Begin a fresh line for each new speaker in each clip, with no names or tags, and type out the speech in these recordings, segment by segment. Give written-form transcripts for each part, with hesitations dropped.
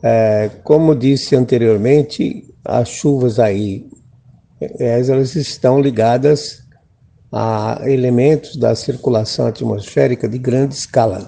Como disse anteriormente, as chuvas aí, elas estão ligadas a elementos da circulação atmosférica de grande escala.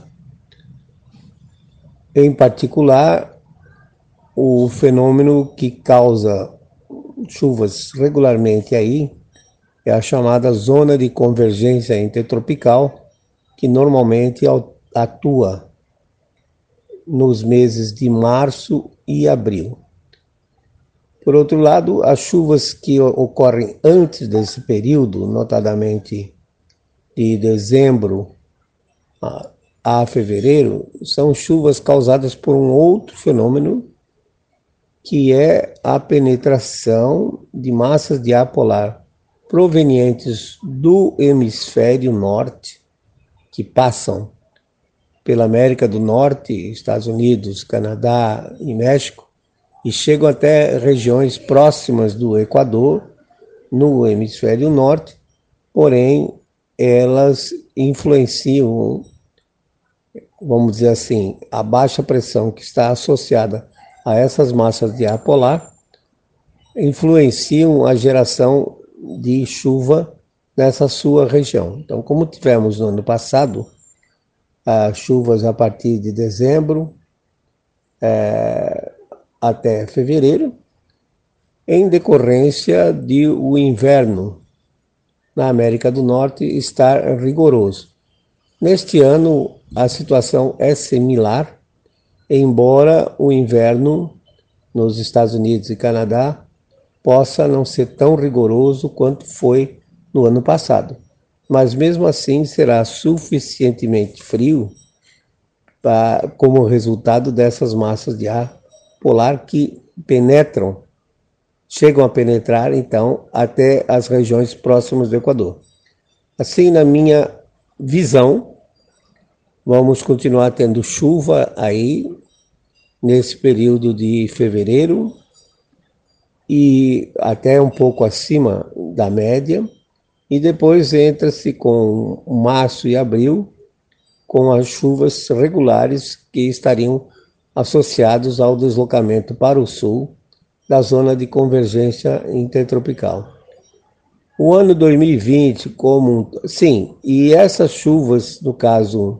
Em particular, o fenômeno que causa chuvas regularmente aí é a chamada zona de convergência intertropical, que normalmente atua nos meses de março e abril. Por outro lado, as chuvas que ocorrem antes desse período, notadamente de dezembro a fevereiro, são chuvas causadas por um outro fenômeno, que é a penetração de massas de ar polar provenientes do hemisfério norte, que passam pela América do Norte, Estados Unidos, Canadá e México, e chegam até regiões próximas do Equador, no hemisfério norte, porém elas influenciam, vamos dizer assim, a baixa pressão que está associada a essas massas de ar polar, influenciam a geração de chuva nessa sua região. Então, como tivemos no ano passado, chuvas a partir de dezembro até fevereiro, em decorrência de o inverno na América do Norte estar rigoroso. Neste ano, a situação é similar, embora o inverno nos Estados Unidos e Canadá possa não ser tão rigoroso quanto foi no ano passado. Mas mesmo assim será suficientemente frio como resultado dessas massas de ar polar que chegam a penetrar então até as regiões próximas do Equador. Assim, na minha visão, vamos continuar tendo chuva aí nesse período de fevereiro e até um pouco acima da média, e depois entra-se com março e abril com as chuvas regulares que estariam associados ao deslocamento para o sul da zona de convergência intertropical. O ano 2020, sim, e essas chuvas, no caso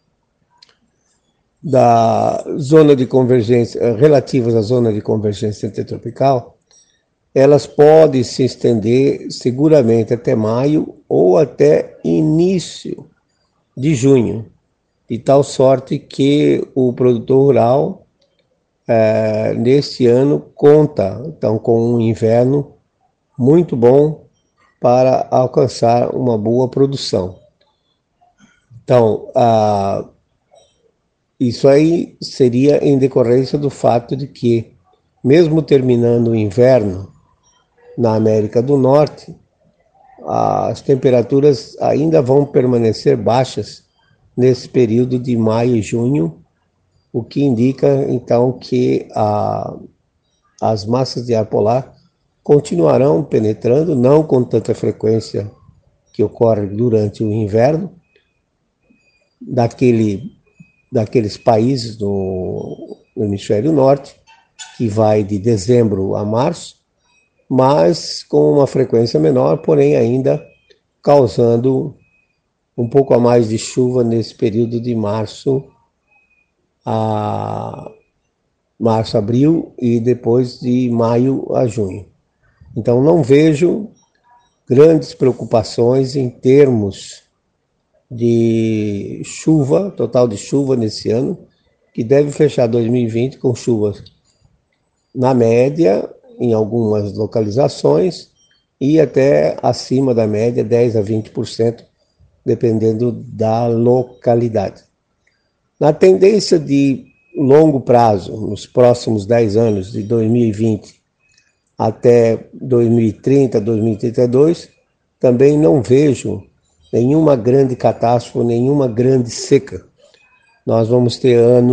da zona de convergência, relativas à zona de convergência intertropical, elas podem se estender seguramente até maio ou até início de junho, de tal sorte que o produtor rural, neste ano, conta então, com um inverno muito bom para alcançar uma boa produção. Então, isso aí seria em decorrência do fato de que, mesmo terminando o inverno na América do Norte, as temperaturas ainda vão permanecer baixas nesse período de maio e junho, o que indica então que as massas de ar polar continuarão penetrando, não com tanta frequência que ocorre durante o inverno, daqueles países do hemisfério norte, que vai de dezembro a março, mas com uma frequência menor, porém ainda causando um pouco a mais de chuva nesse período de março, abril e depois de maio a junho. Então não vejo grandes preocupações em termos de chuva, total de chuva nesse ano, que deve fechar 2020 com chuvas na média, em algumas localizações, e até acima da média, 10 a 20%, dependendo da localidade. Na tendência de longo prazo, nos próximos 10 anos, de 2020 até 2030, 2032, também não vejo nenhuma grande catástrofe, nenhuma grande seca. Nós vamos ter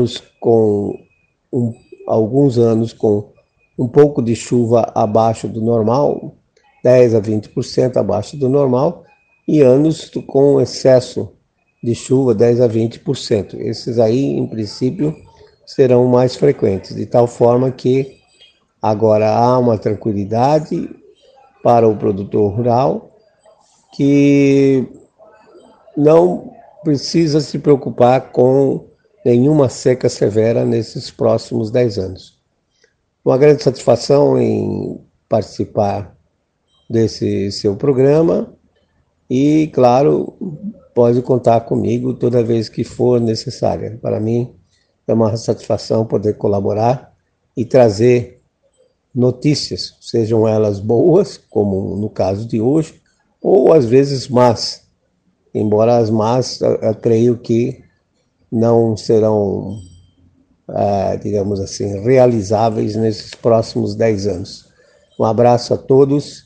alguns anos com um pouco de chuva abaixo do normal, 10 a 20% abaixo do normal, e anos com excesso de chuva, 10 a 20%. Esses aí, em princípio, serão mais frequentes, de tal forma que agora há uma tranquilidade para o produtor rural que não precisa se preocupar com nenhuma seca severa nesses próximos 10 anos. Uma grande satisfação em participar desse seu programa e, claro, pode contar comigo toda vez que for necessária. Para mim é uma satisfação poder colaborar e trazer notícias, sejam elas boas, como no caso de hoje, ou às vezes más, embora as más eu creio que não serão, digamos assim, realizáveis nesses próximos 10 anos. Um abraço a todos